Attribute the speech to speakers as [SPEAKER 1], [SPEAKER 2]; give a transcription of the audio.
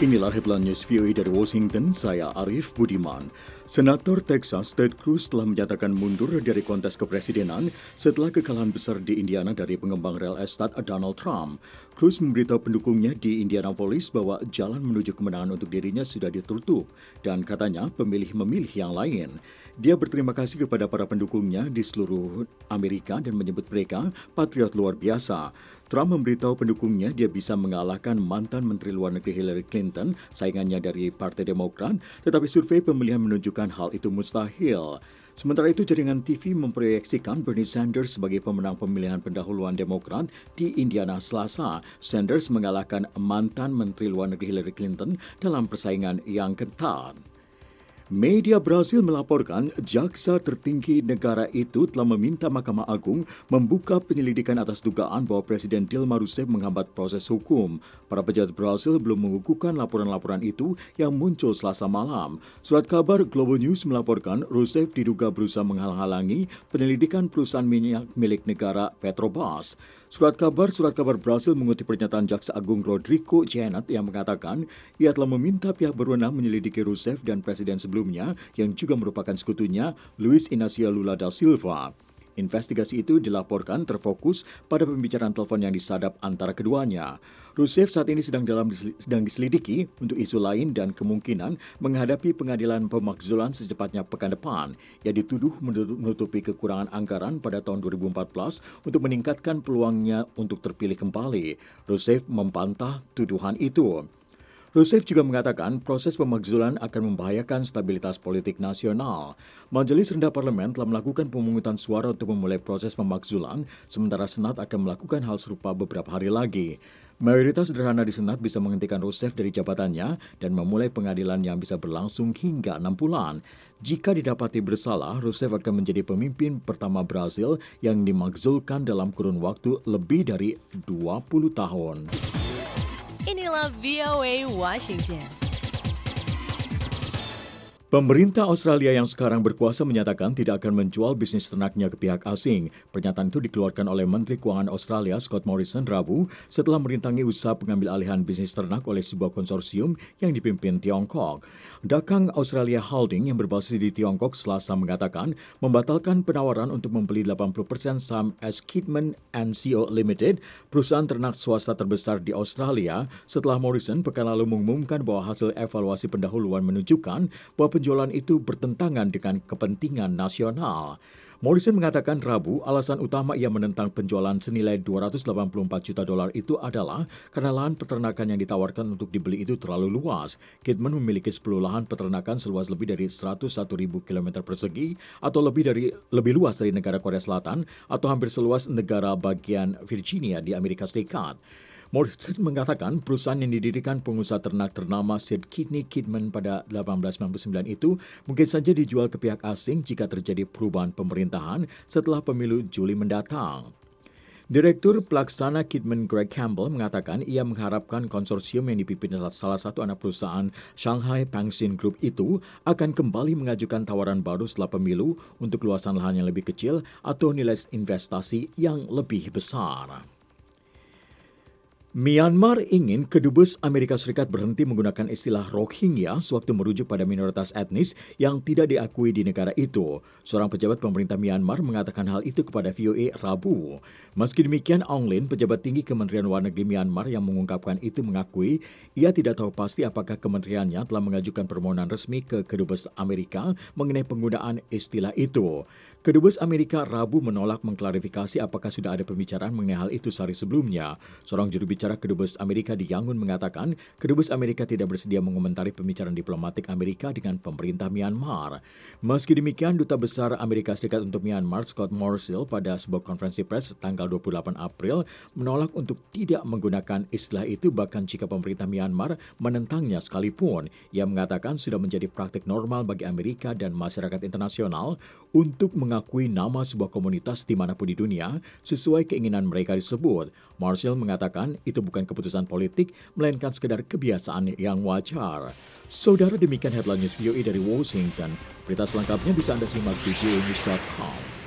[SPEAKER 1] Inilah headline news VOA dari Washington, saya Arif Budiman. Senator Texas Ted Cruz telah menyatakan mundur dari kontes kepresidenan setelah kekalahan besar di Indiana dari pengembang real estate Donald Trump. Cruz memberitahu pendukungnya di Indianapolis bahwa jalan menuju kemenangan untuk dirinya sudah ditutup dan katanya pemilih memilih yang lain. Dia berterima kasih kepada para pendukungnya di seluruh Amerika dan menyebut mereka patriot luar biasa. Trump memberitahu pendukungnya dia bisa mengalahkan mantan Menteri Luar Negeri Hillary Clinton, saingannya dari Partai Demokrat, tetapi survei pemilihan menunjukkan hal itu mustahil. Sementara itu, jaringan TV memproyeksikan Bernie Sanders sebagai pemenang pemilihan pendahuluan Demokrat di Indiana Selasa. Sanders mengalahkan mantan Menteri Luar Negeri Hillary Clinton dalam persaingan yang ketat. Media Brasil melaporkan jaksa tertinggi negara itu telah meminta Mahkamah Agung membuka penyelidikan atas dugaan bahwa Presiden Dilma Rousseff menghambat proses hukum. Para pejabat Brasil belum mengukuhkan laporan-laporan itu yang muncul Selasa malam. Surat kabar Globo News melaporkan Rousseff diduga berusaha menghalang-halangi penyelidikan perusahaan minyak milik negara Petrobras. Surat kabar Brasil mengutip pernyataan Jaksa Agung Rodrigo Janot yang mengatakan ia telah meminta pihak berwenang menyelidiki Rousseff dan Presiden sebelumnya yang juga merupakan sekutunya Luiz Inácio Lula da Silva. Investigasi itu dilaporkan terfokus pada pembicaraan telepon yang disadap antara keduanya. Rousseff saat ini sedang diselidiki untuk isu lain dan kemungkinan menghadapi pengadilan pemakzulan secepatnya pekan depan. Ia dituduh menutupi kekurangan anggaran pada tahun 2014 untuk meningkatkan peluangnya untuk terpilih kembali. Rousseff membantah tuduhan itu. Rousseff juga mengatakan proses pemakzulan akan membahayakan stabilitas politik nasional. Majelis Rendah Parlemen telah melakukan pemungutan suara untuk memulai proses pemakzulan, sementara Senat akan melakukan hal serupa beberapa hari lagi. Mayoritas sederhana di Senat bisa menghentikan Rousseff dari jabatannya dan memulai pengadilan yang bisa berlangsung hingga 6 bulan. Jika didapati bersalah, Rousseff akan menjadi pemimpin pertama Brasil yang dimakzulkan dalam kurun waktu lebih dari 20 tahun.
[SPEAKER 2] Inilah VOA Washington.
[SPEAKER 1] Pemerintah Australia yang sekarang berkuasa menyatakan tidak akan menjual bisnis ternaknya ke pihak asing. Pernyataan itu dikeluarkan oleh Menteri Keuangan Australia Scott Morrison Rabu setelah merintangi usaha pengambil alihan bisnis ternak oleh sebuah konsorsium yang dipimpin Tiongkok. Dagang Australia Holding yang berbasis di Tiongkok Selasa mengatakan membatalkan penawaran untuk membeli 80% saham Kidman & Co Limited, perusahaan ternak swasta terbesar di Australia, setelah Morrison pekan lalu mengumumkan bahwa hasil evaluasi pendahuluan menunjukkan bahwa penjualan itu bertentangan dengan kepentingan nasional. Morrison mengatakan Rabu alasan utama ia menentang penjualan senilai $284 juta itu adalah karena lahan peternakan yang ditawarkan untuk dibeli itu terlalu luas. Kidman memiliki 10 lahan peternakan seluas lebih dari 101.000 km persegi atau lebih luas dari negara Korea Selatan atau hampir seluas negara bagian Virginia di Amerika Serikat. Morrison mengatakan perusahaan yang didirikan pengusaha ternak ternama Sid Kidney Kidman pada 1899 itu mungkin saja dijual ke pihak asing jika terjadi perubahan pemerintahan setelah pemilu Juli mendatang. Direktur Pelaksana Kidman Greg Campbell mengatakan ia mengharapkan konsorsium yang dipimpin salah satu anak perusahaan Shanghai Pangxin Group itu akan kembali mengajukan tawaran baru setelah pemilu untuk luasan lahan yang lebih kecil atau nilai investasi yang lebih besar. Myanmar ingin kedubes Amerika Serikat berhenti menggunakan istilah Rohingya sewaktu merujuk pada minoritas etnis yang tidak diakui di negara itu. Seorang pejabat pemerintah Myanmar mengatakan hal itu kepada VOA Rabu. Meski demikian, Aung Hlaing, pejabat tinggi Kementerian Luar Negeri Myanmar yang mengungkapkan itu mengakui ia tidak tahu pasti apakah kementeriannya telah mengajukan permohonan resmi ke kedubes Amerika mengenai penggunaan istilah itu. Kedubes Amerika Rabu menolak mengklarifikasi apakah sudah ada pembicaraan mengenai hal itu sehari sebelumnya. Seorang juru bicara Kedubes Amerika di Yangon mengatakan Kedubes Amerika tidak bersedia mengomentari pembicaraan diplomatik Amerika dengan pemerintah Myanmar. Meski demikian, Duta Besar Amerika Serikat untuk Myanmar Scott Morsill pada sebuah konferensi pers tanggal 28 April menolak untuk tidak menggunakan istilah itu bahkan jika pemerintah Myanmar menentangnya sekalipun. Ia mengatakan sudah menjadi praktik normal bagi Amerika dan masyarakat internasional untuk mengakui nama sebuah komunitas dimanapun di dunia sesuai keinginan mereka disebut. Marshall mengatakan itu bukan keputusan politik, melainkan sekedar kebiasaan yang wajar. Saudara, demikian headline news VOA dari Washington. Berita selengkapnya bisa Anda simak di voanews.com.